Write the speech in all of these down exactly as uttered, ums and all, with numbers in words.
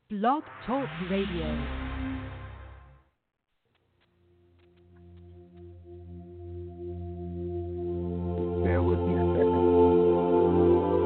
Blog Talk Radio. Bear with me a second.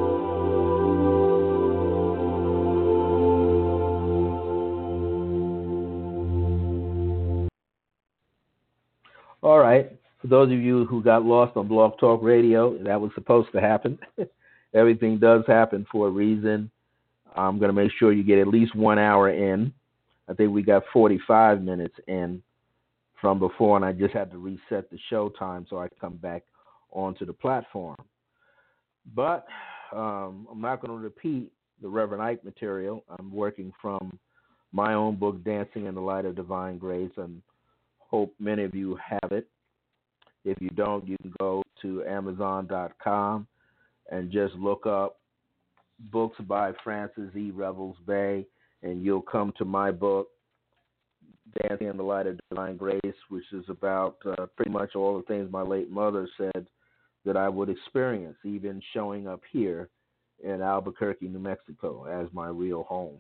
All right. For those of you who got lost on Blog Talk Radio, that was supposed to happen. Everything does happen for a reason. I'm going to make sure you get at least one hour in. I think we got forty-five minutes in from before, and I just had to reset the show time so I could come back onto the platform. But um, I'm not going to repeat the Reverend Ike material. I'm working from my own book, Dancing in the Light of Divine Grace, and hope many of you have it. If you don't, you can go to amazon dot com and just look up books by Francis E. Revels Bay, and you'll come to my book, Dancing in the Light of Divine Grace, which is about uh, pretty much all the things my late mother said that I would experience, even showing up here in Albuquerque, New Mexico, as my real home.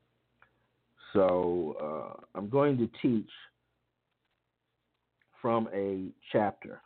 So uh, I'm going to teach from a chapter,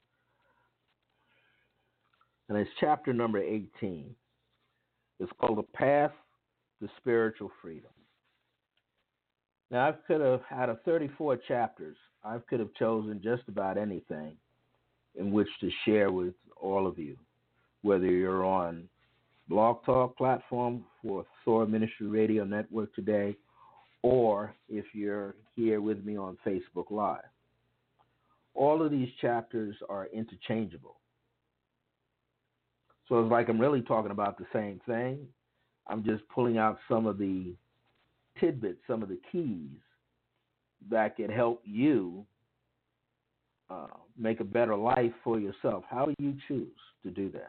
and it's chapter number eighteen. It's called The Path to Spiritual Freedom. Now, I could have, out of thirty-four chapters, I could have chosen just about anything in which to share with all of you, whether you're on Blog Talk platform for Thor Ministry Radio Network today, or if you're here with me on Facebook Live. All of these chapters are interchangeable. So it's like I'm really talking about the same thing. I'm just pulling out some of the tidbits, some of the keys that can help you uh, make a better life for yourself. How do you choose to do that?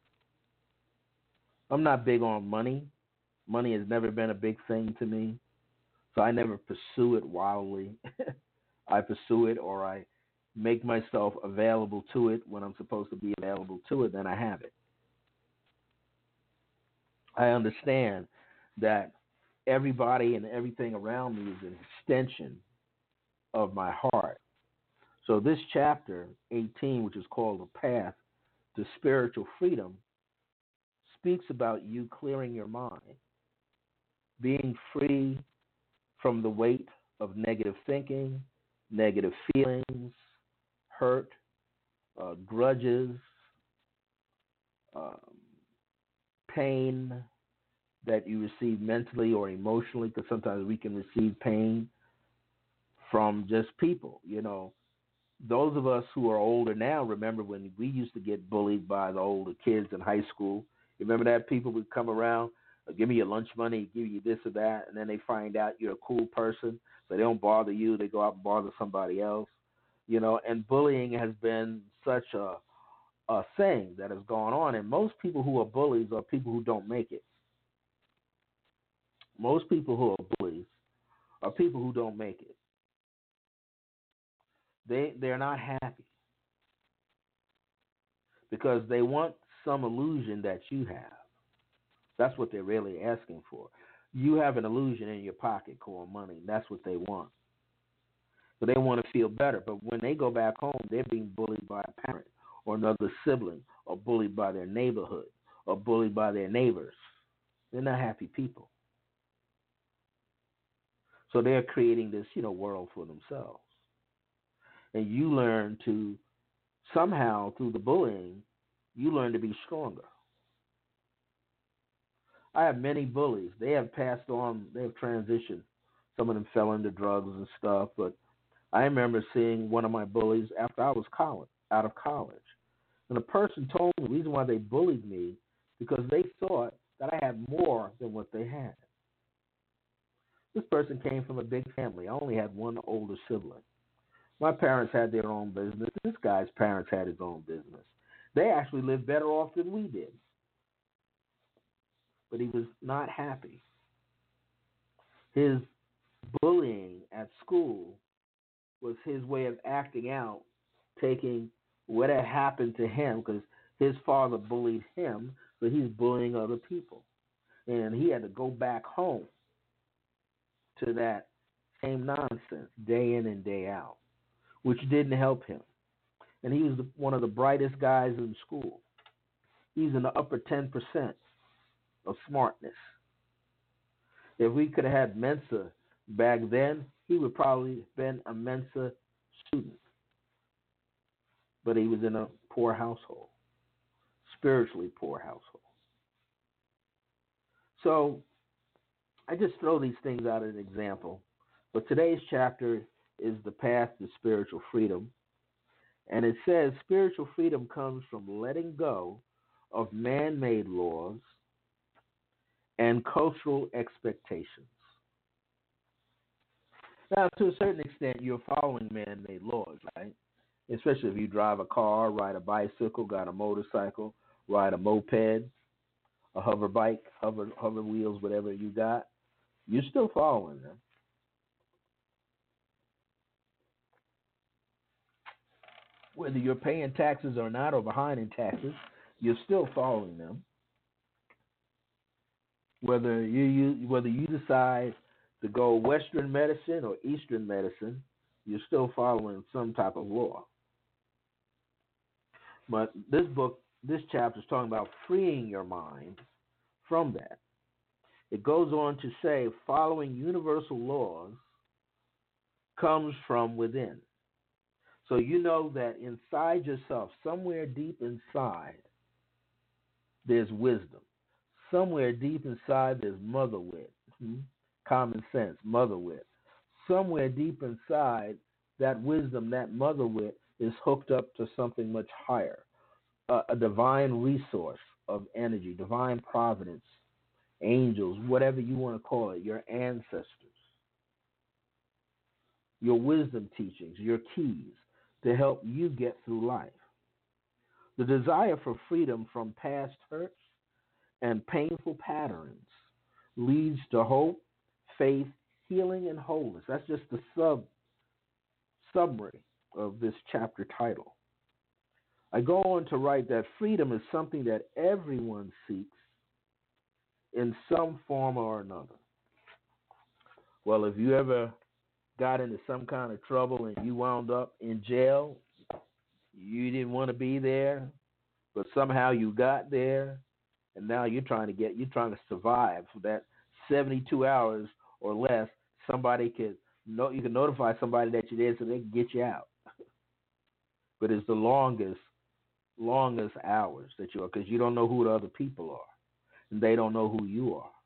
I'm not big on money. Money has never been a big thing to me, so I never pursue it wildly. I pursue it, or I make myself available to it when I'm supposed to be available to it, then I have it. I understand that everybody and everything around me is an extension of my heart. So this chapter, eighteen, which is called The Path to Spiritual Freedom, speaks about you clearing your mind, being free from the weight of negative thinking, negative feelings, hurt, uh, grudges, um, pain that you receive mentally or emotionally, because sometimes we can receive pain from just people. You know, those of us who are older now remember when we used to get bullied by the older kids in high school. You remember that? People would come around, uh, give me your lunch money, give you this or that, and then they find out you're a cool person, so they don't bother you. They go out and bother somebody else. You know, and bullying has been such a a thing that has gone on, and most people who are bullies are people who don't make it. Most people who are bullies are people who don't make it. They they're not happy because they want some illusion that you have. That's what they're really asking for. You have an illusion in your pocket called money. That's what they want. So they want to feel better. But when they go back home, they're being bullied by a parent or another sibling, or bullied by their neighborhood, or bullied by their neighbors. They're not happy people. So they're creating this, you know, world for themselves. And you learn to, somehow through the bullying, you learn to be stronger. I have many bullies. They have passed on, they have transitioned. Some of them fell into drugs and stuff, but I remember seeing one of my bullies after I was college, out of college. And the person told me the reason why they bullied me because they thought that I had more than what they had. This person came from a big family. I only had one older sibling. My parents had their own business. This guy's parents had his own business. They actually lived better off than we did. But he was not happy. His bullying at school was his way of acting out, taking what had happened to him, because his father bullied him, so he's bullying other people. And he had to go back home to that same nonsense day in and day out, which didn't help him. And he was the, one of the brightest guys in school. He's in the upper ten percent of smartness. If we could have had Mensa back then, he would probably have been a Mensa student. But he was in a poor household, spiritually poor household. So I just throw these things out as an example. But today's chapter is the path to spiritual freedom. And it says spiritual freedom comes from letting go of man-made laws and cultural expectations. Now, to a certain extent, you're following man-made laws, right? Especially if you drive a car, ride a bicycle, got a motorcycle, ride a moped, a hover bike, hover hover wheels, whatever you got, you're still following them. Whether you're paying taxes or not, or behind in taxes, you're still following them. Whether you, you whether you decide to go Western medicine or Eastern medicine, you're still following some type of law. But this book, this chapter is talking about freeing your mind from that. It goes on to say following universal laws comes from within. So you know that inside yourself, somewhere deep inside, there's wisdom. Somewhere deep inside, there's mother wit, hmm? common sense, mother wit. Somewhere deep inside, that wisdom, that mother wit, is hooked up to something much higher, uh, a divine resource of energy, divine providence, angels, whatever you want to call it, your ancestors, your wisdom teachings, your keys to help you get through life. The desire for freedom from past hurts and painful patterns leads to hope, faith, healing, and wholeness. That's just the sub summary of this chapter title. I go on to write that freedom is something that everyone seeks in some form or another. Well, if you ever got into some kind of trouble and you wound up in jail, you didn't want to be there, but somehow you got there, and now you're trying to get, you're trying to survive for that seventy-two hours or less. Somebody could, no, you can notify somebody that you're there so they can get you out. But it's the longest, longest hours that you are, because you don't know who the other people are, and they don't know who you are.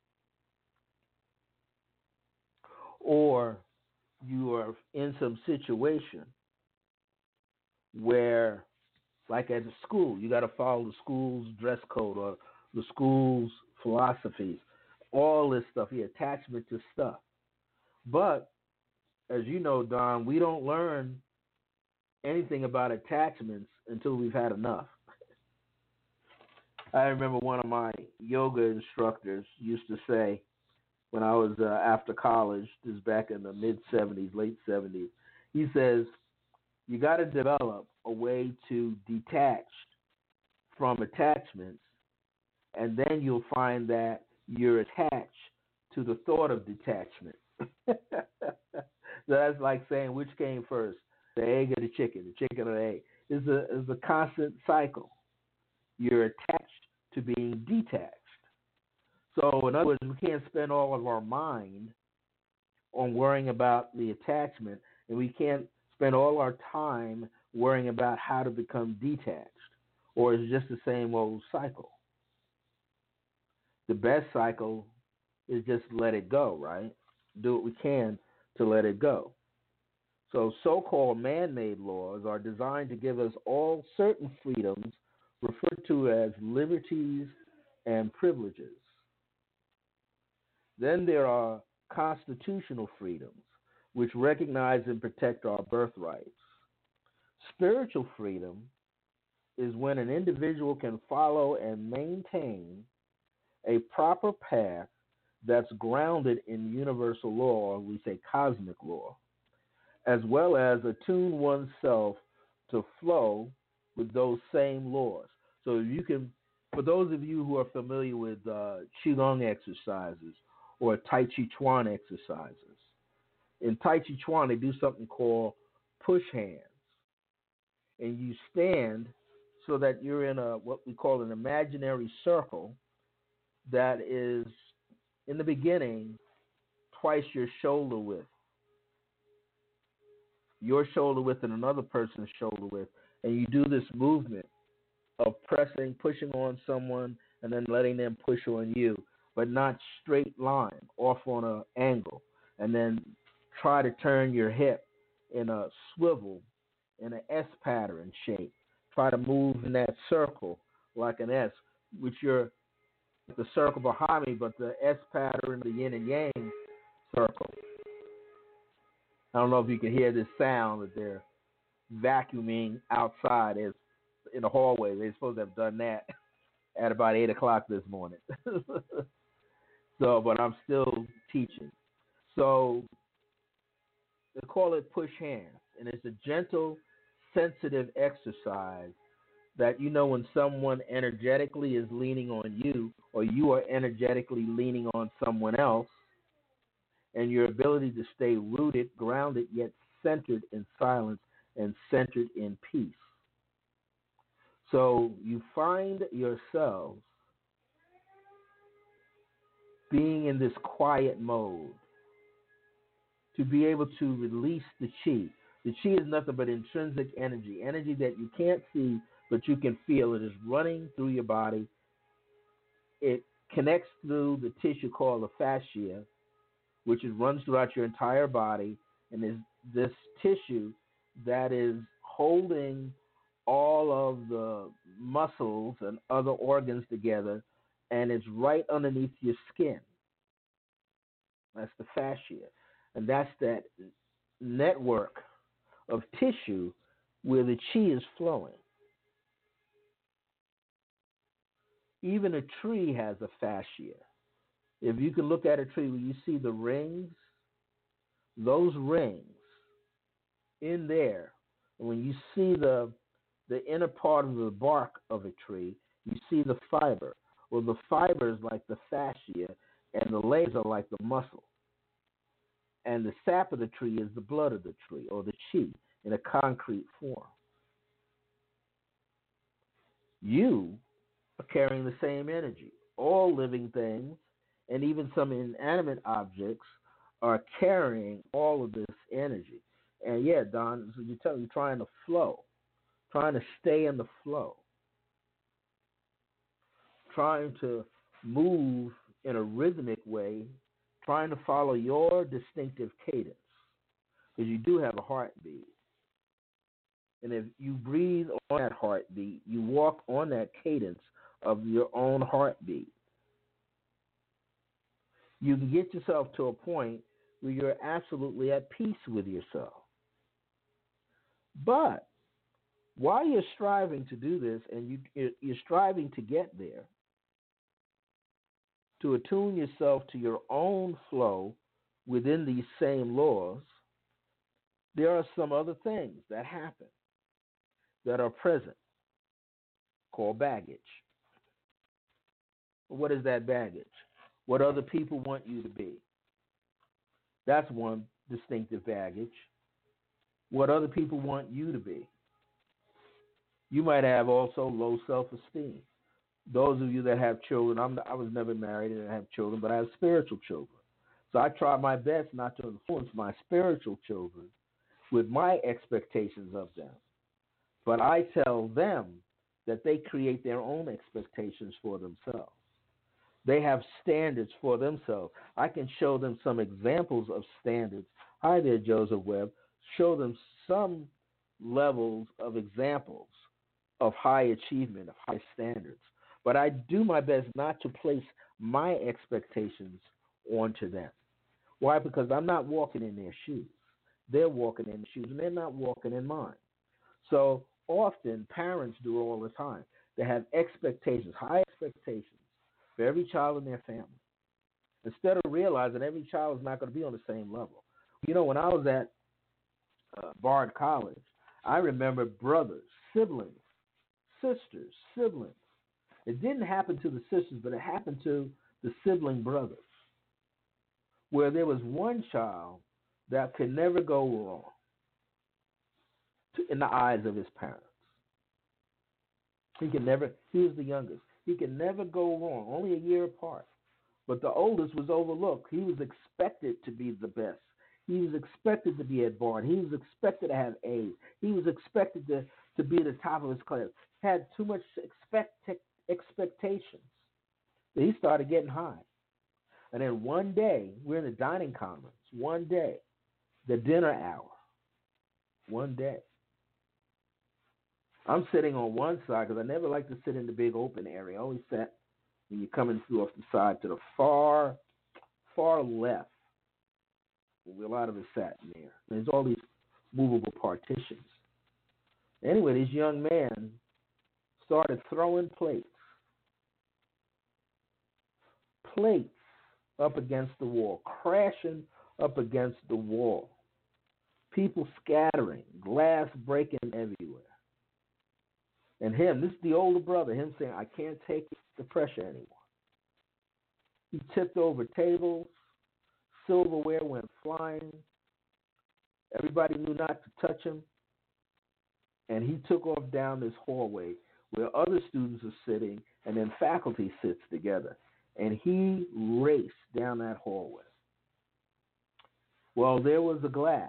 Or you are in some situation where, like at the school, you got to follow the school's dress code or the school's philosophies, all this stuff, your attachment to stuff. But, as you know, Don, we don't learn anything about attachments until we've had enough. I remember one of my yoga instructors used to say, when I was uh, after college, this is back in the mid-seventies, late seventies, he says, you got to develop a way to detach from attachments, and then you'll find that you're attached to the thought of detachment. So that's like saying, which came first, the egg or the chicken, the chicken or the egg? It's a, it's a constant cycle. You're attached to being detached. So, in other words, we can't spend all of our mind on worrying about the attachment, and we can't spend all our time worrying about how to become detached, or it's just the same old cycle. The best cycle is just let it go, right? Do what we can to let it go. So, so-called man-made laws are designed to give us all certain freedoms referred to as liberties and privileges. Then there are constitutional freedoms, which recognize and protect our birthrights. Spiritual freedom is when an individual can follow and maintain a proper path that's grounded in universal law, or we say cosmic law, as well as attune oneself to flow with those same laws. So you can, for those of you who are familiar with uh, Qigong exercises, or Tai Chi Chuan exercises. In Tai Chi Chuan, they do something called push hands. And you stand so that you're in a what we call an imaginary circle that is, in the beginning, twice your shoulder width. Your shoulder width and another person's shoulder width. And you do this movement of pressing, pushing on someone, and then letting them push on you, but not straight line, off on an angle. And then try to turn your hip in a swivel, in an S pattern shape. Try to move in that circle like an S, which you're the circle behind me, but the S pattern, the yin and yang circle. I don't know if you can hear this sound that they're vacuuming outside as in the hallway. They're supposed to have done that at about eight o'clock this morning. So, but I'm still teaching. So they call it push hands, and it's a gentle, sensitive exercise that you know when someone energetically is leaning on you, or you are energetically leaning on someone else, and your ability to stay rooted, grounded, yet centered in silence and centered in peace. So you find yourselves being in this quiet mode to be able to release the chi. The chi is nothing but intrinsic energy, energy that you can't see, but you can feel. It is running through your body. It connects through the tissue called the fascia, which is, runs throughout your entire body, and is this tissue that is holding all of the muscles and other organs together, and it's right underneath your skin. That's the fascia. And that's that network of tissue where the chi is flowing. Even a tree has a fascia. If you can look at a tree where you see the rings, those rings in there, when you see the the inner part of the bark of a tree, you see the fiber. Well, the fiber is like the fascia, and the layers are like the muscle. And the sap of the tree is the blood of the tree, or the chi, in a concrete form. You are carrying the same energy. All living things, and even some inanimate objects, are carrying all of this energy. And yeah, Don, so you tell me, you're trying to flow, trying to stay in the flow, trying to move in a rhythmic way, trying to follow your distinctive cadence, because you do have a heartbeat. And if you breathe on that heartbeat, you walk on that cadence of your own heartbeat. You can get yourself to a point where you're absolutely at peace with yourself. But while you're striving to do this, and you, you're striving to get there, to attune yourself to your own flow within these same laws, there are some other things that happen that are present, called baggage. What is that baggage? What other people want you to be. That's one distinctive baggage. What other people want you to be. You might have also low self-esteem. Those of you that have children, I'm, I was never married and I have children, but I have spiritual children. So I try my best not to influence my spiritual children with my expectations of them. But I tell them that they create their own expectations for themselves. They have standards for themselves. I can show them some examples of standards. Hi there, Joseph Webb. Show them some levels of examples of high achievement, of high standards. But I do my best not to place my expectations onto them. Why? Because I'm not walking in their shoes. They're walking in the shoes, and they're not walking in mine. So often, parents do it all the time. They have expectations, high expectations for every child in their family, instead of realizing every child is not going to be on the same level. You know, when I was at uh, Bard College, I remember brothers, siblings, sisters, siblings. It didn't happen to the sisters, but it happened to the sibling brothers. where there was one child that could never go wrong to, in the eyes of his parents. He could never, he was the youngest. He could never go wrong, only a year apart. But the oldest was overlooked. He was expected to be the best. He was expected to be at Bard. He was expected to have A's. He was expected to, to be at the top of his class. Had too much expect, expectations. He started getting high. And then one day, we're in the dining commons. One day, the dinner hour. One day. I'm sitting on one side because I never like to sit in the big open area. I always sat when you're coming through off the side to the far, far left. A lot of us sat near. There's all these movable partitions. Anyway, this young man started throwing plates. Plates up against the wall, crashing up against the wall. People scattering, glass breaking everywhere. And him, this is the older brother, him saying, I can't take the pressure anymore. He tipped over tables, silverware went flying. Everybody knew not to touch him. And he took off down this hallway where other students are sitting and then faculty sits together. And he raced down that hallway. Well, there was a glass.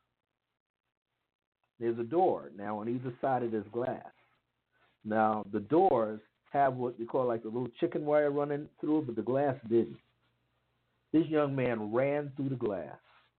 There's a door now on either side of this glass. Now, the doors have what you call like a little chicken wire running through it, but the glass didn't. This young man ran through the glass.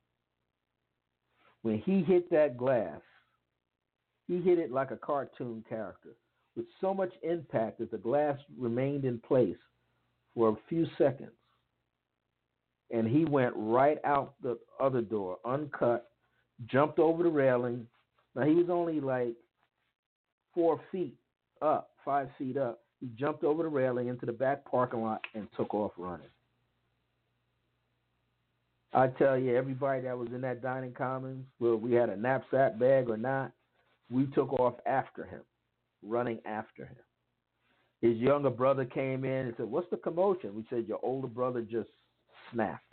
When he hit that glass, he hit it like a cartoon character with so much impact that the glass remained in place for a few seconds. And he went right out the other door, uncut, jumped over the railing. Now, he was only like four feet up, five feet up. He jumped over the railing into the back parking lot and took off running. I tell you, everybody that was in that dining commons, whether we had a knapsack bag or not, we took off after him, running after him. His younger brother came in and said, what's the commotion? We said, your older brother just snapped.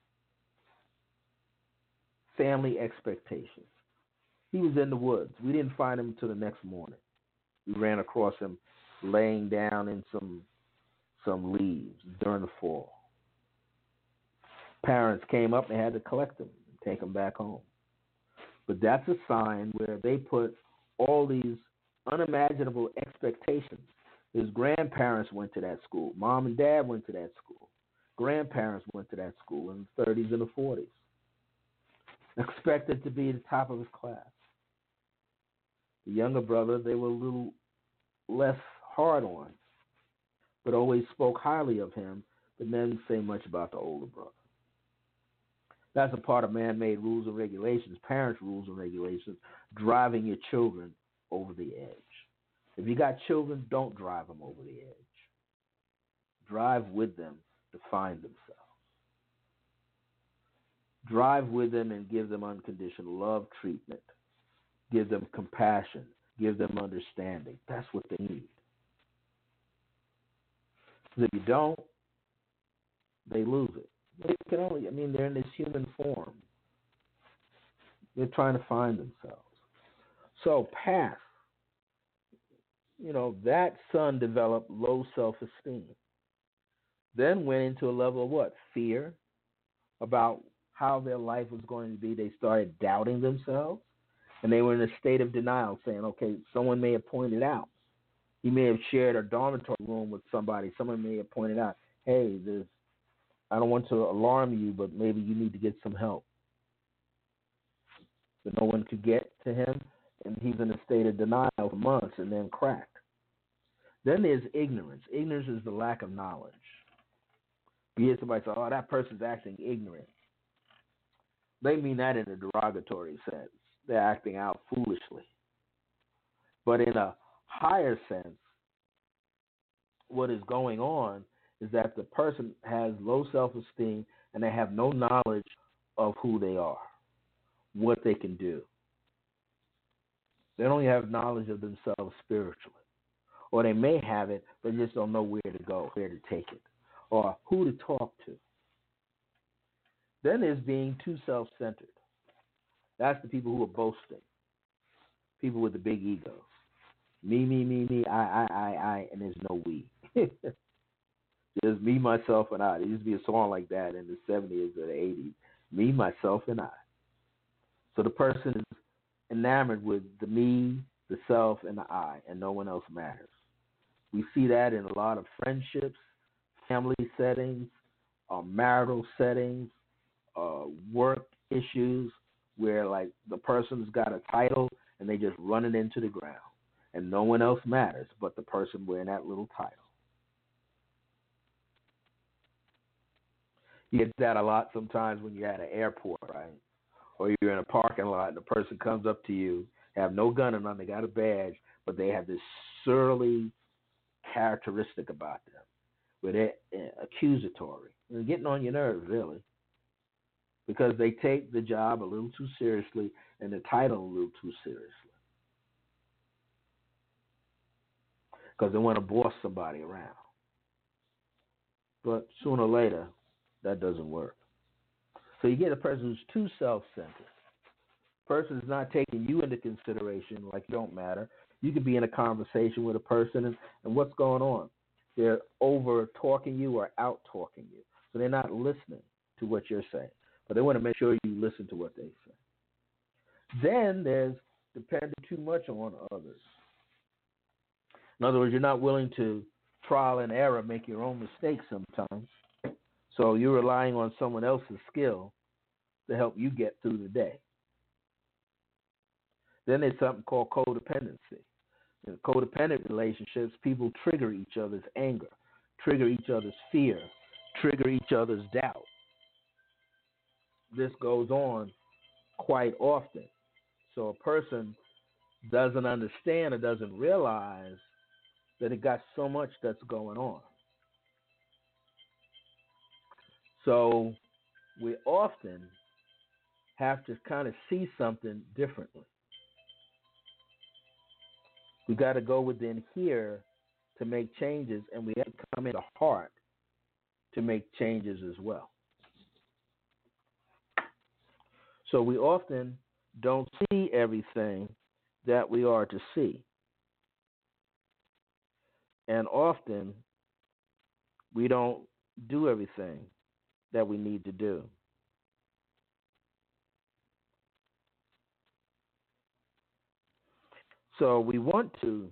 Family expectations. He was in the woods. We didn't find him until the next morning. We ran across him laying down in some some leaves during the fall. Parents came up and had to collect him and take him back home. But that's a sign where they put all these unimaginable expectations. His grandparents went to that school. Mom and dad went to that school. Grandparents went to that school in the thirties and the forties. Expected to be the top of his class. The younger brother, they were a little less hard on, but always spoke highly of him, but didn't say much about the older brother. That's a part of man-made rules and regulations, parents' rules and regulations, driving your children over the edge. If you got children, don't drive them over the edge. Drive with them to find themselves. Drive with them and give them unconditional love treatment. Give them compassion. Give them understanding. That's what they need. Because if you don't, they lose it. They can only, I mean, they're in this human form. They're trying to find themselves. So, past, you know, that son developed low self-esteem. Then went into a level of what? Fear about how their life was going to be. They started doubting themselves. And they were in a state of denial, saying, okay, someone may have pointed out. He may have shared a dormitory room with somebody. Someone may have pointed out, hey, there's, I don't want to alarm you, but maybe you need to get some help. But no one could get to him, and he's in a state of denial for months and then cracked. Then there's ignorance. Ignorance is the lack of knowledge. You hear somebody say, oh, that person's acting ignorant. They mean that in a derogatory sense. They're acting out foolishly. But in a higher sense, what is going on is that the person has low self-esteem and they have no knowledge of who they are, what they can do. They don't have knowledge of themselves spiritually. Or they may have it, but just don't know where to go, where to take it, or who to talk to. Then there's being too self-centered. That's the people who are boasting, people with the big egos. Me, me, me, me, I, I, I, I, and there's no we. Just me, myself, and I. There used to be a song like that in the seventies or the eighties. Me, myself, and I. So the person is enamored with the me, the self, and the I, and no one else matters. We see that in a lot of friendships, family settings, uh, marital settings, uh, work issues, where like the person's got a title and they just run it into the ground, and no one else matters but the person wearing that little title. You get that a lot sometimes when you're at an airport, right? Or you're in a parking lot and the person comes up to you, have no gun on them, they got a badge, but they have this surly characteristic about them, where they're uh, accusatory. They're getting on your nerves, really, because they take the job a little too seriously and the title a little too seriously, because they want to boss somebody around. But sooner or later, that doesn't work. So you get a person who's too self-centered. Person is not taking you into consideration, like you don't matter. You could be in a conversation with a person, and, and what's going on? They're over talking you or out talking you. So they're not listening to what you're saying. But they want to make sure you listen to what they say. Then there's depending too much on others. In other words, you're not willing to trial and error, make your own mistakes sometimes. So you're relying on someone else's skill to help you get through the day. Then there's something called codependency. In codependent relationships, people trigger each other's anger, trigger each other's fear, trigger each other's doubt. This goes on quite often. So a person doesn't understand or doesn't realize that it got so much that's going on. So we often have to kind of see something differently. We got to go within here to make changes, and we have to come in the heart to make changes as well. So we often don't see everything that we are to see. And often we don't do everything that we need to do. So we want to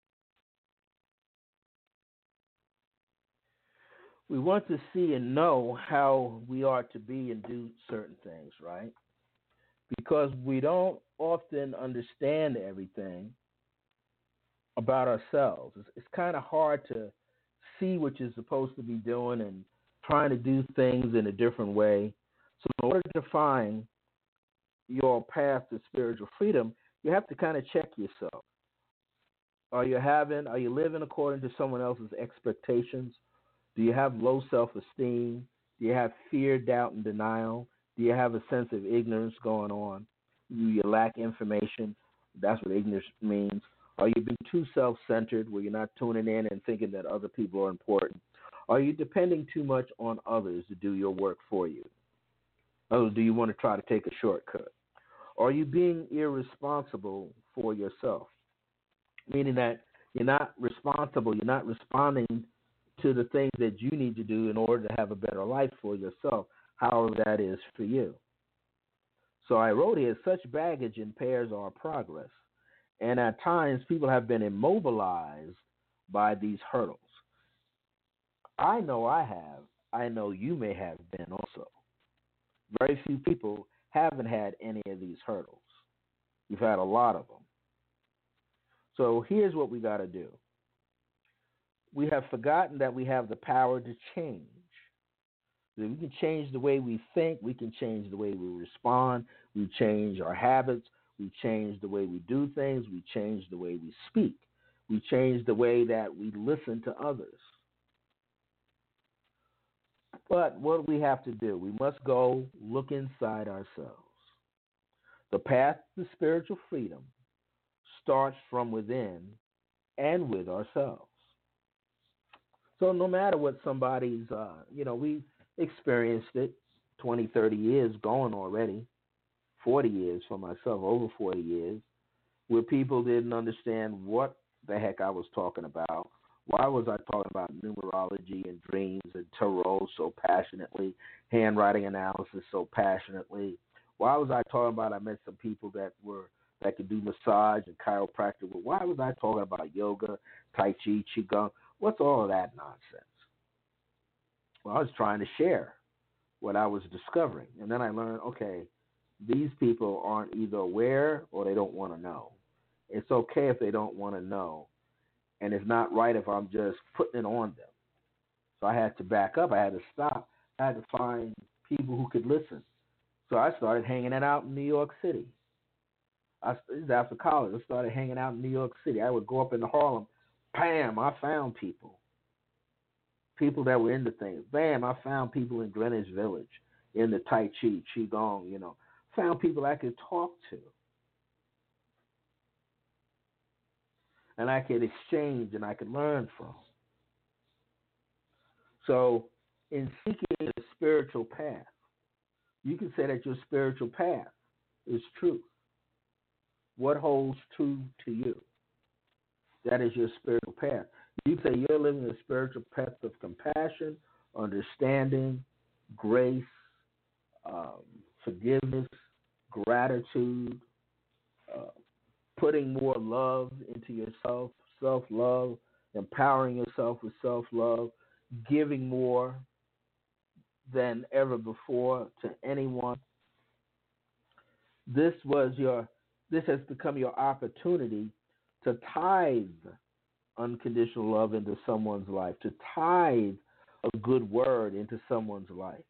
we want to see and know how we are to be and do certain things, right? Because we don't often understand everything about ourselves. It's, it's kind of hard to see what you're supposed to be doing and trying to do things in a different way. So in order to find your path to spiritual freedom, you have to kind of check yourself. Are you having, are you living according to someone else's expectations? Do you have low self-esteem? Do you have fear, doubt, and denial? Do you have a sense of ignorance going on? Do you lack information? That's what ignorance means. Are you being too self-centered where you're not tuning in and thinking that other people are important? Are you depending too much on others to do your work for you? Or do you want to try to take a shortcut? Are you being irresponsible for yourself? Meaning that you're not responsible, you're not responding to the things that you need to do in order to have a better life for yourself, however that is for you. So I wrote here, such baggage impairs our progress. And at times, people have been immobilized by these hurdles. I know I have. I know you may have been also. Very few people haven't had any of these hurdles. We've had a lot of them. So here's what we got to do. We have forgotten that we have the power to change. We can change the way we think. We can change the way we respond. We change our habits. We change the way we do things. We change the way we speak. We change the way that we listen to others. But what do we have to do? We must go look inside ourselves. The path to spiritual freedom starts from within and with ourselves. So no matter what somebody's, uh, you know, we experienced it, twenty, thirty years going already, forty years for myself, over forty years, where people didn't understand what the heck I was talking about. Why was I talking about numerology and dreams and tarot so passionately, handwriting analysis so passionately? Why was I talking about I met some people that were that could do massage and chiropractic? Why was I talking about yoga, tai chi, qigong? What's all of that nonsense? Well, I was trying to share what I was discovering. And then I learned, okay, these people aren't either aware or they don't want to know. It's okay if they don't want to know. And it's not right if I'm just putting it on them. So I had to back up. I had to stop. I had to find people who could listen. So I started hanging out in New York City. I, this is after college. I started hanging out in New York City. I would go up into Harlem. Bam, I found people. People that were into things. Bam, I found people in Greenwich Village, in the Tai Chi, Qigong, you know. Found people I could talk to. And I could exchange and I could learn from. So in seeking a spiritual path, you can say that your spiritual path is truth. What holds true to you? That is your spiritual path. You say you're living a spiritual path of compassion, understanding, grace, um, forgiveness, gratitude, uh, putting more love into yourself, self-love, empowering yourself with self-love, giving more than ever before to anyone. This was your. This has become your opportunity to tithe unconditional love into someone's life, to tithe a good word into someone's life,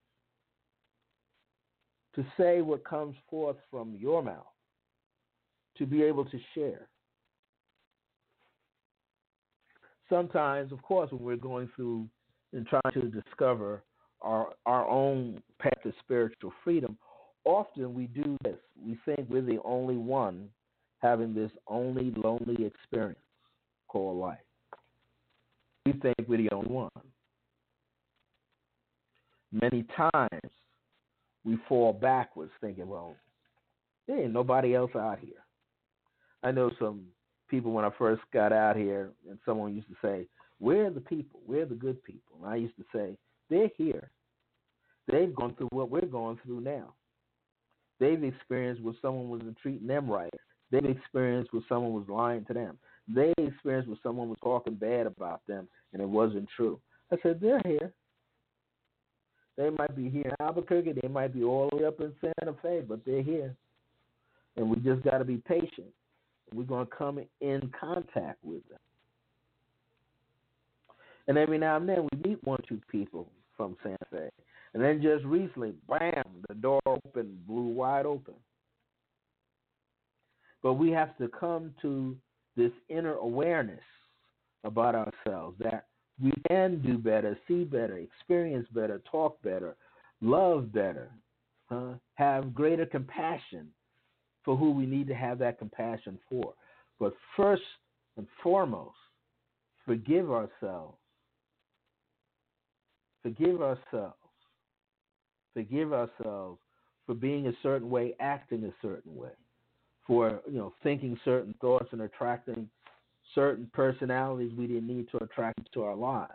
to say what comes forth from your mouth, to be able to share. Sometimes, of course, when we're going through and trying to discover our our own path to spiritual freedom, often we do this. We think we're the only one having this only lonely experience called life. We think we're the only one. Many times we fall backwards thinking, well, there ain't nobody else out here. I know some people when I first got out here, and someone used to say, where are the people? Where are the good people? And I used to say, they're here. They've gone through what we're going through now. They've experienced where someone wasn't treating them right. They've experienced where someone was lying to them. They experienced where someone was talking bad about them, and it wasn't true. I said, they're here. They might be here in Albuquerque. They might be all the way up in Santa Fe, but they're here. And we just got to be patient. We're going to come in contact with them. And every now and then we meet one or two people from Santa Fe. And then just recently, bam, the door opened, blew wide open. But we have to come to this inner awareness about ourselves that we can do better, see better, experience better, talk better, love better, uh, have greater compassion for who we need to have that compassion for. But first and foremost, forgive ourselves. Forgive ourselves. Forgive ourselves for being a certain way, acting a certain way, for you know thinking certain thoughts and attracting certain personalities we didn't need to attract into our lives.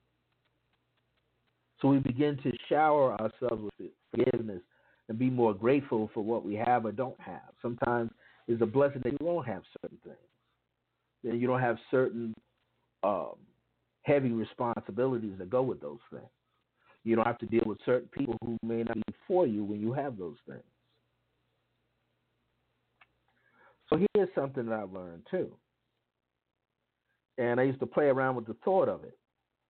So we begin to shower ourselves with forgiveness and be more grateful for what we have or don't have. Sometimes it's a blessing that you don't have certain things. Then you don't have certain um, heavy responsibilities that go with those things. You don't have to deal with certain people who may not be for you when you have those things. So here's something that I've learned too. And I used to play around with the thought of it.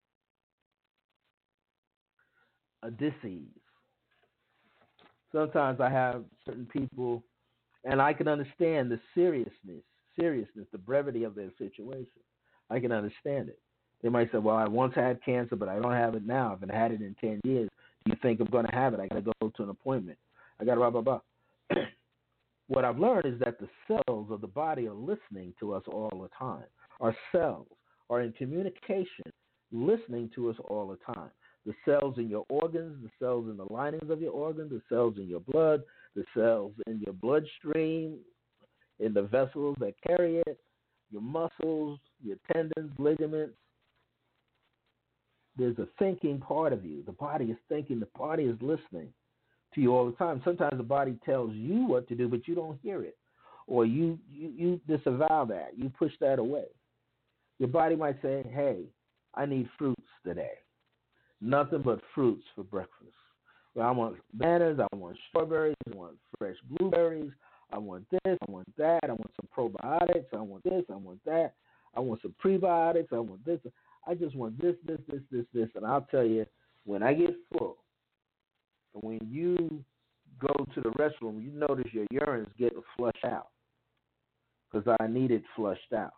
A disease. Sometimes I have certain people, and I can understand the seriousness, seriousness, the brevity of their situation. I can understand it. They might say, well, I once had cancer, but I don't have it now. I haven't had it in ten years. Do you think I'm going to have it? I got to go to an appointment. I got to blah, blah, blah. What I've learned is that the cells of the body are listening to us all the time. Our cells are in communication, listening to us all the time. The cells in your organs, the cells in the linings of your organs, the cells in your blood, the cells in your bloodstream, in the vessels that carry it, your muscles, your tendons, ligaments. There's a thinking part of you. The body is thinking. The body is listening to you all the time. Sometimes the body tells you what to do, but you don't hear it. Or you, you, you disavow that. You push that away. Your body might say, hey, I need fruits today. Nothing but fruits for breakfast. Well, I want bananas, I want strawberries, I want fresh blueberries, I want this, I want that, I want some probiotics, I want this, I want that, I want some prebiotics, I want this. I just want this, this, this, this, this. And I'll tell you, when I get full, when you go to the restroom, you notice your urine's getting flushed out because I need it flushed out.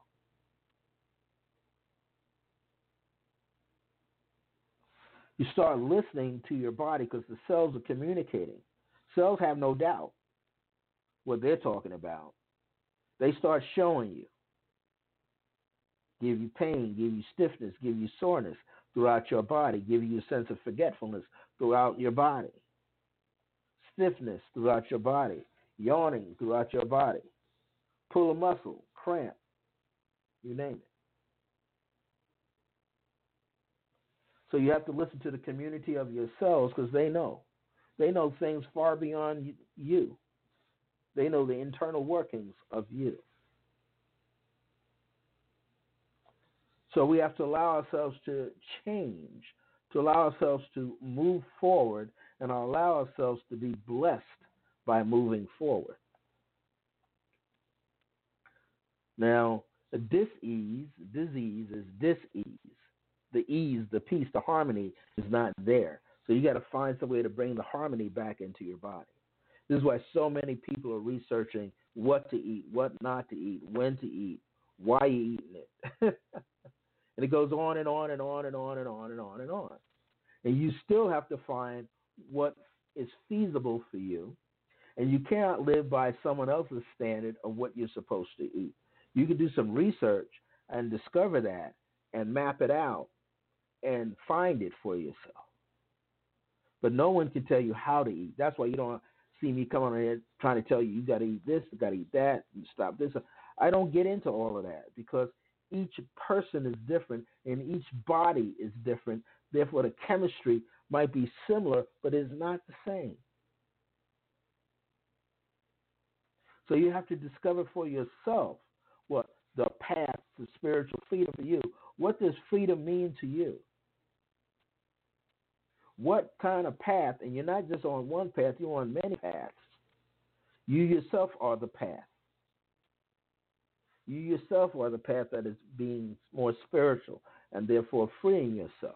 You start listening to your body because the cells are communicating. Cells have no doubt what they're talking about. They start showing you. Give you pain, give you stiffness, give you soreness throughout your body, give you a sense of forgetfulness throughout your body, stiffness throughout your body, yawning throughout your body, pull a muscle, cramp, you name it. So you have to listen to the community of your cells because they know. They know things far beyond you. They know the internal workings of you. So we have to allow ourselves to change, to allow ourselves to move forward, and allow ourselves to be blessed by moving forward. Now, a dis-ease, disease is dis-ease. The ease, the peace, the harmony is not there. So you got to find some way to bring the harmony back into your body. This is why so many people are researching what to eat, what not to eat, when to eat, why you're eating it. And it goes on and on and on and on and on and on and on. And you still have to find what is feasible for you. And you cannot live by someone else's standard of what you're supposed to eat. You can do some research and discover that and map it out and find it for yourself. But no one can tell you how to eat. That's why you don't see me come on here trying to tell you, you got to eat this, you got to eat that, and stop this. I don't get into all of that because each person is different and each body is different. Therefore, the chemistry might be similar, but it's not the same. So you have to discover for yourself what the path to spiritual freedom for you. What does freedom mean to you? What kind of path, and you're not just on one path, you're on many paths. You yourself are the path. You yourself are the path that is being more spiritual and therefore freeing yourself.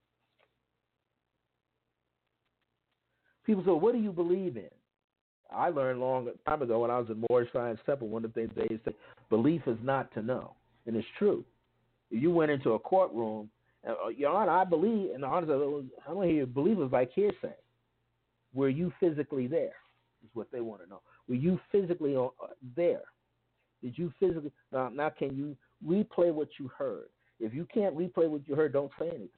People say, what do you believe in? I learned long time ago when I was in Moorish Science Temple, one of the things they say, belief is not to know. And it's true. If you went into a courtroom, and, uh, Your Honor, I believe, and the Honor said, I don't hear you believe is like hearsay. Were you physically there? Is what they want to know. Were you physically uh, there? Did you physically? Now, now, can you replay what you heard? If you can't replay what you heard, don't say anything.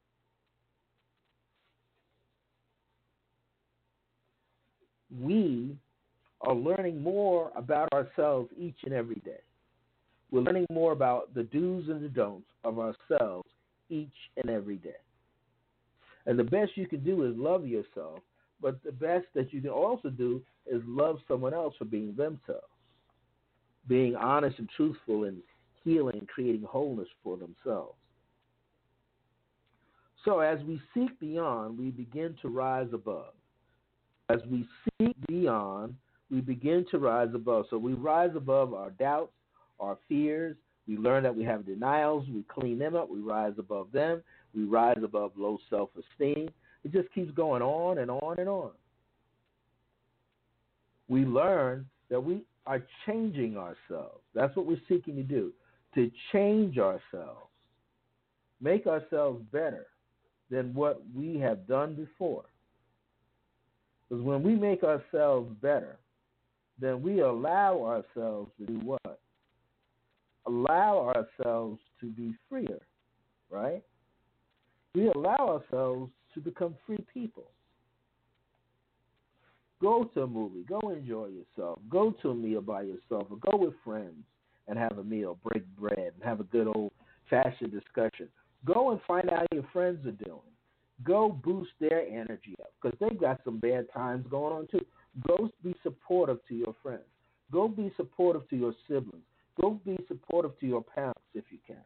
We are learning more about ourselves each and every day. We're learning more about the do's and the don'ts of ourselves each and every day. And the best you can do is love yourself, but the best that you can also do is love someone else for being themselves, being honest and truthful and healing, creating wholeness for themselves. So as we seek beyond, we begin to rise above. As we seek beyond, we begin to rise above. So we rise above our doubts, our fears. We learn that we have denials. We clean them up. We rise above them. We rise above low self-esteem. It just keeps going on and on and on. We learn that we are changing ourselves. That's what we're seeking to do, to change ourselves, make ourselves better than what we have done before. Because when we make ourselves better, then we allow ourselves to do what? Allow ourselves to be freer, right? We allow ourselves to become free people. Go to a movie, go enjoy yourself, go to a meal by yourself, or go with friends and have a meal, break bread, and have a good old fashioned discussion. Go and find out how your friends are doing. Go boost their energy up because they've got some bad times going on too. Go be supportive to your friends. Go be supportive to your siblings. Go be supportive to your parents if you can.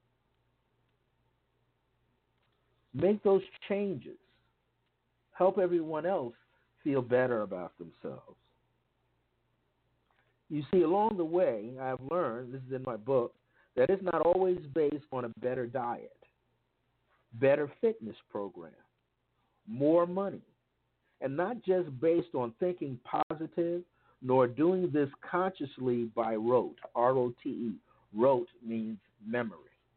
Make those changes. Help everyone else feel better about themselves. You see, along the way, I've learned, this is in my book, that it's not always based on a better diet, better fitness program, more money, and not just based on thinking positive, nor doing this consciously by rote, R O T E. Rote means memory.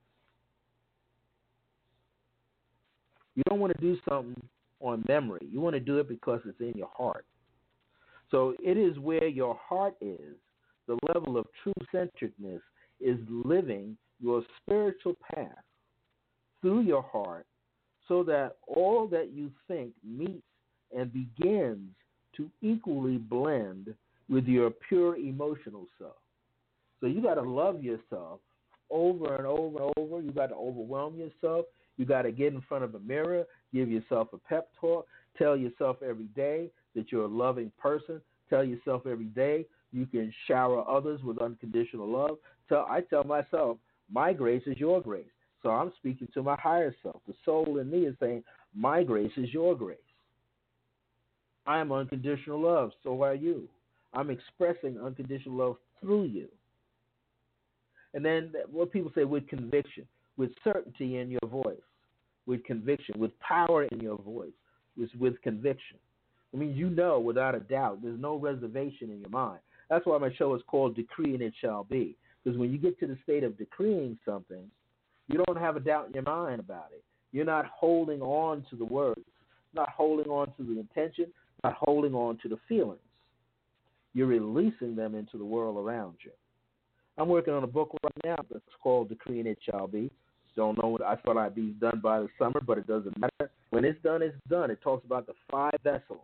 You don't want to do something on memory. You want to do it because it's in your heart. So it is where your heart is, the level of true centeredness is living your spiritual path through your heart so that all that you think meets and begins to equally blend with your pure emotional self. So you got to love yourself over and over and over. You got to overwhelm yourself. You got to get in front of a mirror, give yourself a pep talk, tell yourself every day that you're a loving person. Tell yourself every day you can shower others with unconditional love. Tell, I tell myself, my grace is your grace. So I'm speaking to my higher self. The soul in me is saying, my grace is your grace. I am unconditional love, so are you. I'm expressing unconditional love through you. And then what people say with conviction, with certainty in your voice, with conviction, with power in your voice, with, with conviction. I mean, you know without a doubt, there's no reservation in your mind. That's why my show is called Decree and It Shall Be. Because when you get to the state of decreeing something, you don't have a doubt in your mind about it. You're not holding on to the words, not holding on to the intention, not holding on to the feelings. You're releasing them into the world around you. I'm working on a book right now that's called Decree and It Shall Be. Don't know what I thought I'd be done by the summer, but it doesn't matter. When it's done, it's done. It talks about the five vessels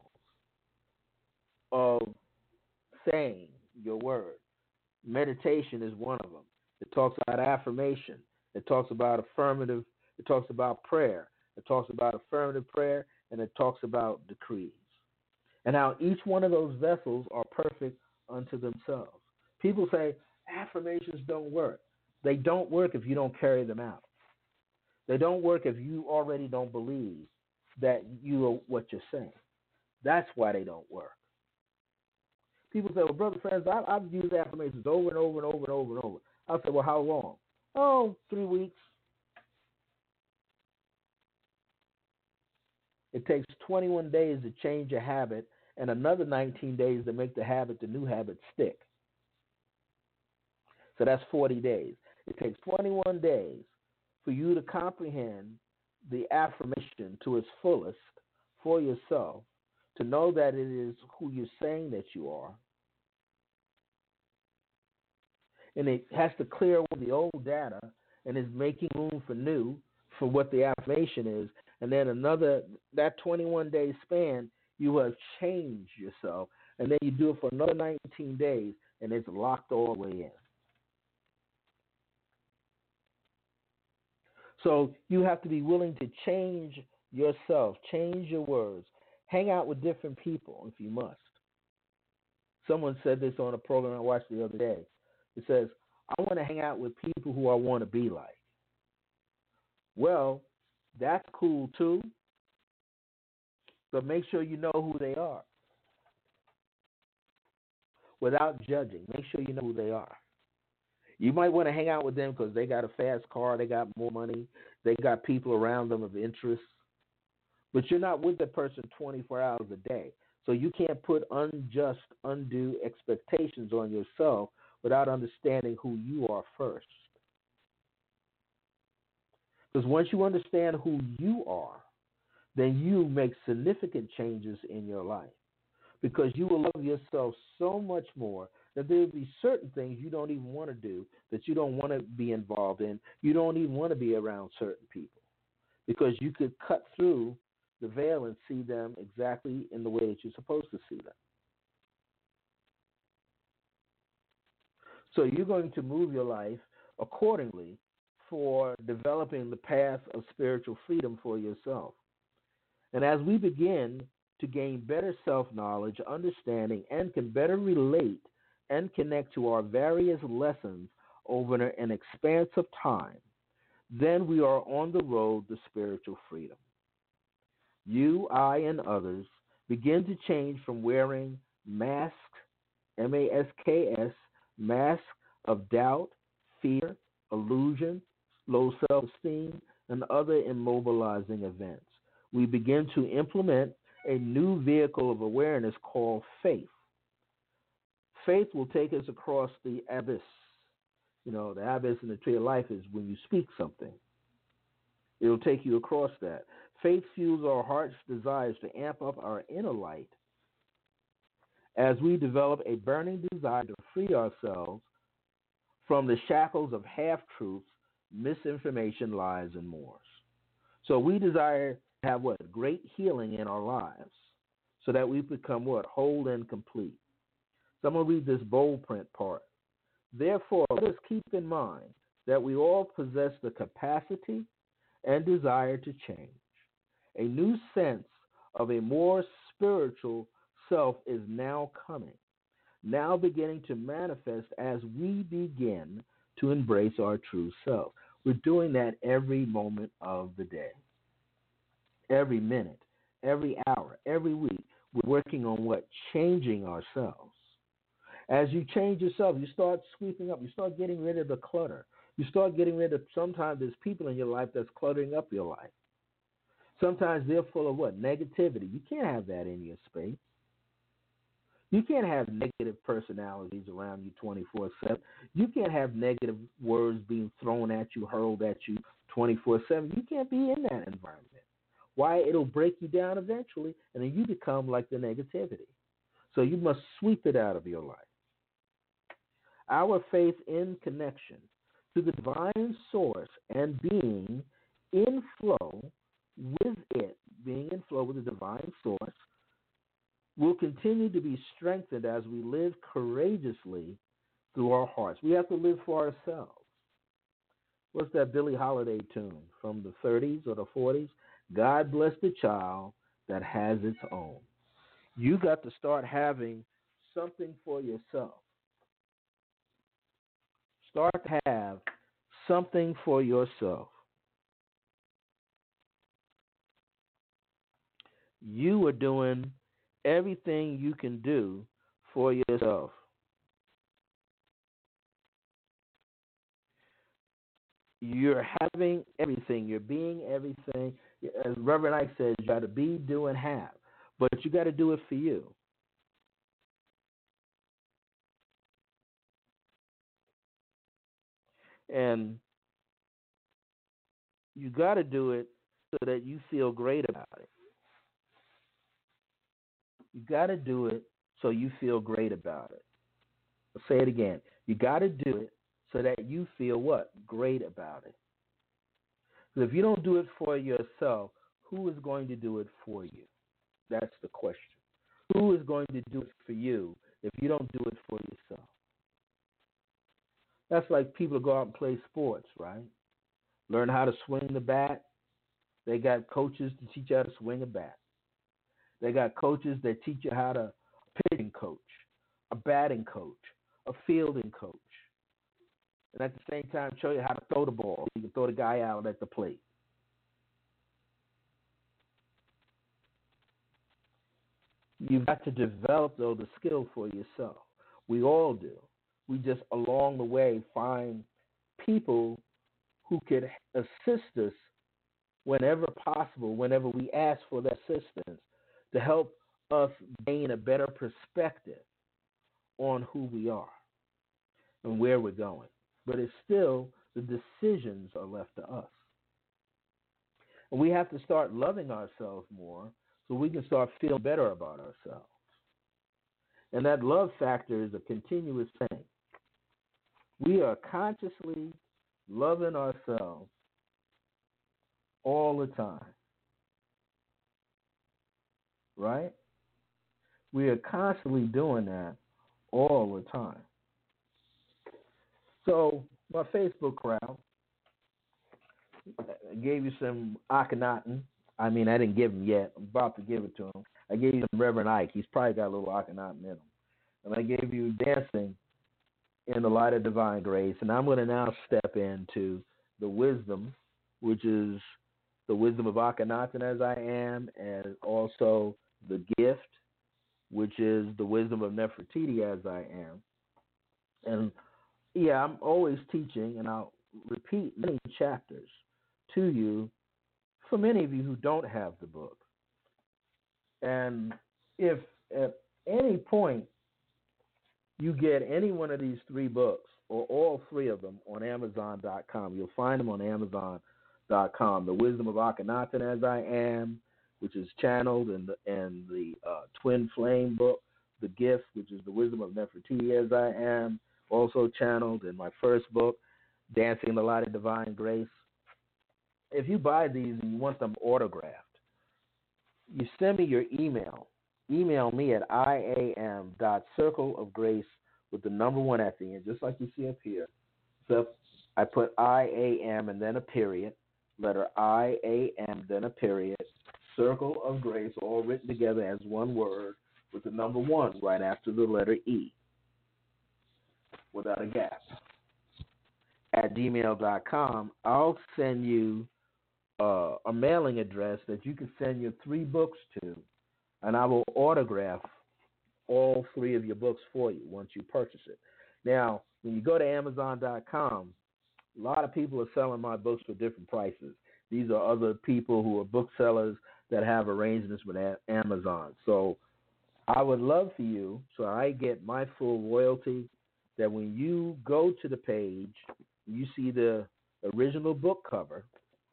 of saying your word. Meditation is one of them. It talks about affirmation. It talks about affirmative. It talks about prayer. It talks about affirmative prayer, and it talks about decrees. And how each one of those vessels are perfect unto themselves. People say affirmations don't work. They don't work if you don't carry them out. They don't work if you already don't believe that you are what you're saying. That's why they don't work. People say, well, brother friends, I, I've used affirmations over and over and over and over and over. I say, well, how long? Oh, three weeks. It takes twenty-one days to change a habit and another nineteen days to make the habit, the new habit, stick. So that's forty days. It takes twenty-one days for you to comprehend the affirmation to its fullest for yourself, to know that it is who you're saying that you are. And it has to clear away the old data and is making room for new, for what the affirmation is. And then another, that twenty-one day span, you have changed yourself. And then you do it for another nineteen days, and it's locked all the way in. So you have to be willing to change yourself, change your words, hang out with different people if you must. Someone said this on a program I watched the other day. It says, I want to hang out with people who I want to be like. Well, that's cool too, but make sure you know who they are. Without judging, make sure you know who they are. You might want to hang out with them because they got a fast car, they got more money, they got people around them of interest. But you're not with that person twenty-four hours a day. So you can't put unjust, undue expectations on yourself without understanding who you are first. Because once you understand who you are, then you make significant changes in your life. Because you will love yourself so much more that there will be certain things you don't even want to do, that you don't want to be involved in. You don't even want to be around certain people. because you could cut through the veil and see them exactly in the way that you're supposed to see them. So you're going to move your life accordingly for developing the path of spiritual freedom for yourself. And as we begin to gain better self-knowledge, understanding, and can better relate and connect to our various lessons over an expanse of time, then we are on the road to spiritual freedom. You, I, and others begin to change from wearing masks, M A S K S, masks of doubt, fear, illusion, low self-esteem, and other immobilizing events. We begin to implement a new vehicle of awareness called faith. Faith will take us across the abyss. You know, the abyss in the tree of life is when you speak something. It'll take you across that. Faith fuels our heart's desires to amp up our inner light as we develop a burning desire to free ourselves from the shackles of half-truths, misinformation, lies, and more. So we desire to have what? Great healing in our lives so that we become what? Whole and complete. So I'm going to read this bold print part. Therefore, let us keep in mind that we all possess the capacity and desire to change. A new sense of a more spiritual self is now coming, now beginning to manifest as we begin to embrace our true self. We're doing that every moment of the day, every minute, every hour, every week. We're working on what? Changing ourselves. As you change yourself, you start sweeping up. You start getting rid of the clutter. You start getting rid of, sometimes there's people in your life that's cluttering up your life. Sometimes they're full of what? Negativity. You can't have that in your space. You can't have negative personalities around you twenty-four seven. You can't have negative words being thrown at you, hurled at you twenty-four seven. You can't be in that environment. Why? It'll break you down eventually, and then you become like the negativity. So you must sweep it out of your life. Our faith in connection to the divine source and being in flow with it, being in flow with the divine source, will continue to be strengthened as we live courageously through our hearts. We have to live for ourselves. What's that Billie Holiday tune from the thirties or the forties? God bless the child that has its own. You got to start having something for yourself. Start to have something for yourself. You are doing everything you can do for yourself. You're having everything. You're being everything. As Reverend Ike says, you got to be, do, and have. But you got to do it for you. And you got to do it so that you feel great about it. You got to do it so you feel great about it. I'll say it again. You got to do it so that you feel what? Great about it. Because if you don't do it for yourself, who is going to do it for you? That's the question. Who is going to do it for you if you don't do it for yourself? That's like people who go out and play sports, right? Learn how to swing the bat. They got coaches to teach you how to swing a bat. They got coaches that teach you how to pitching coach, a batting coach, a fielding coach. And at the same time, show you how to throw the ball. You can throw the guy out at the plate. You've got to develop, though, the skill for yourself. We all do. We just, along the way, find people who could assist us whenever possible, whenever we ask for that assistance, to help us gain a better perspective on who we are and where we're going. But it's still, the decisions are left to us. And we have to start loving ourselves more so we can start feeling better about ourselves. And that love factor is a continuous thing. We are consciously loving ourselves all the time, right? We are constantly doing that all the time. So my Facebook crowd, I gave you some Akhenaten. I mean, I didn't give him yet. I'm about to give it to him. I gave you some Reverend Ike. He's probably got a little Akhenaten in him. And I gave you Dancing in the Light of Divine Grace. And I'm going to now step into the wisdom, which is the wisdom of Akhenaten as I am, and also the gift, which is the wisdom of Nefertiti as I am. And yeah, I'm always teaching, and I'll repeat many chapters to you for many of you who don't have the book. And if at any point you get any one of these three books, or all three of them, on Amazon dot com, you'll find them on Amazon dot com. The Wisdom of Akhenaten as I Am, which is channeled in the, in the uh, Twin Flame book, The Gift, which is the Wisdom of Nefertiti as I Am, also channeled in my first book, Dancing in the Light of Divine Grace. If you buy these and you want them autographed, you send me your email. Email me at iam.circleofgrace with the number one at the end, just like you see up here. So I put I A M and then a period, letter I A M, then a period, Circle of Grace, all written together as one word with the number one right after the letter E, without a gap, at gmail dot com. I'll send you uh, a mailing address that you can send your three books to, and I will autograph all three of your books for you once you purchase it. Now, when you go to Amazon dot com, a lot of people are selling my books for different prices. These are other people who are booksellers that have arrangements with Amazon. So I would love for you, so I get my full royalty, that when you go to the page, you see the original book cover,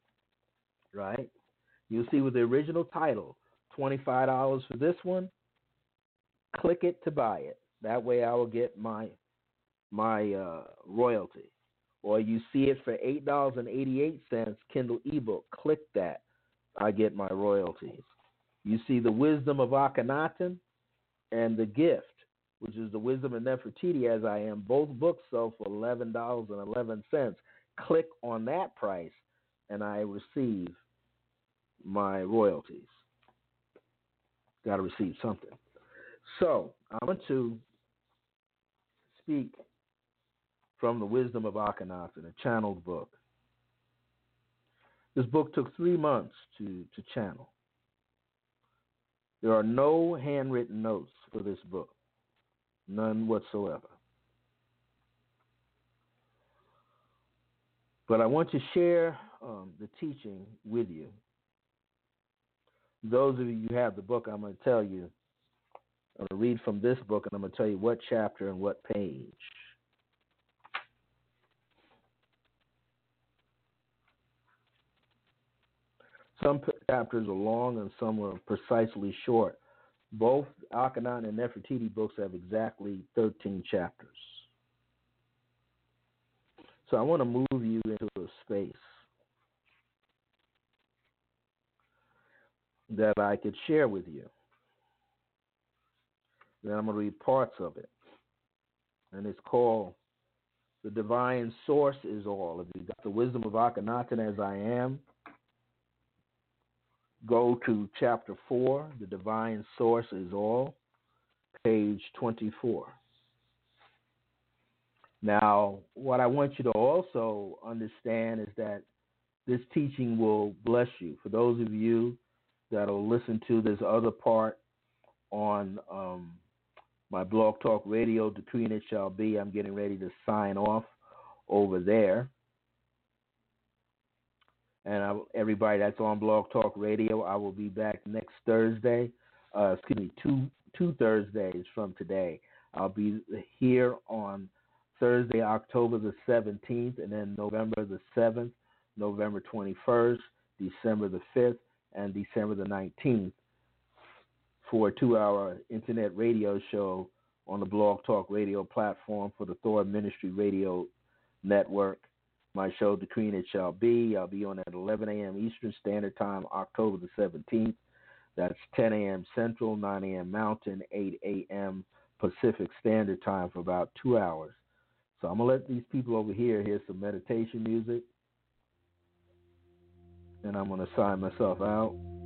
right? You'll see with the original title, twenty-five dollars for this one. Click it to buy it. That way I will get my my uh, royalty. Or you see it for eight dollars and eighty-eight cents, Kindle ebook. Click that. I get my royalties. You see the Wisdom of Akhenaten and The Gift, which is the Wisdom of Nefertiti as I Am. Both books sell for eleven dollars and eleven cents. Click on that price, and I receive my royalties. Got to receive something. So I want to speak from the Wisdom of Akhenaten, a channeled book. This book took three months to, to channel. There are no handwritten notes for this book, none whatsoever. But I want to share um, the teaching with you. Those of you who have the book, I'm going to tell you, I'm going to read from this book, and I'm going to tell you what chapter and what page. Some chapters are long and some are precisely short. Both Akhenaten and Nefertiti books have exactly thirteen chapters. So I want to move you into a space that I could share with you. Then I'm going to read parts of it. And it's called The Divine Source is All. If you've got the Wisdom of Akhenaten as I Am, go to chapter four, The Divine Source is All, page twenty-four. Now, what I want you to also understand is that this teaching will bless you. For those of you that will listen to this other part on um, my Blog Talk Radio, Decree and It Shall Be, I'm getting ready to sign off over there. And I, everybody that's on Blog Talk Radio, I will be back next Thursday. Uh, excuse me, two two Thursdays from today. I'll be here on Thursday, October the seventeenth, and then November the seventh, November twenty-first, December the fifth, and December the nineteenth for a two-hour internet radio show on the Blog Talk Radio platform for the Thor Ministry Radio Network. My show, Decreeing It Shall Be. I'll be on at eleven a.m. Eastern Standard Time, October the seventeenth. That's ten a.m. Central, nine a.m. Mountain, eight a.m. Pacific Standard Time for about two hours. So I'm going to let these people over here hear some meditation music. And I'm going to sign myself out.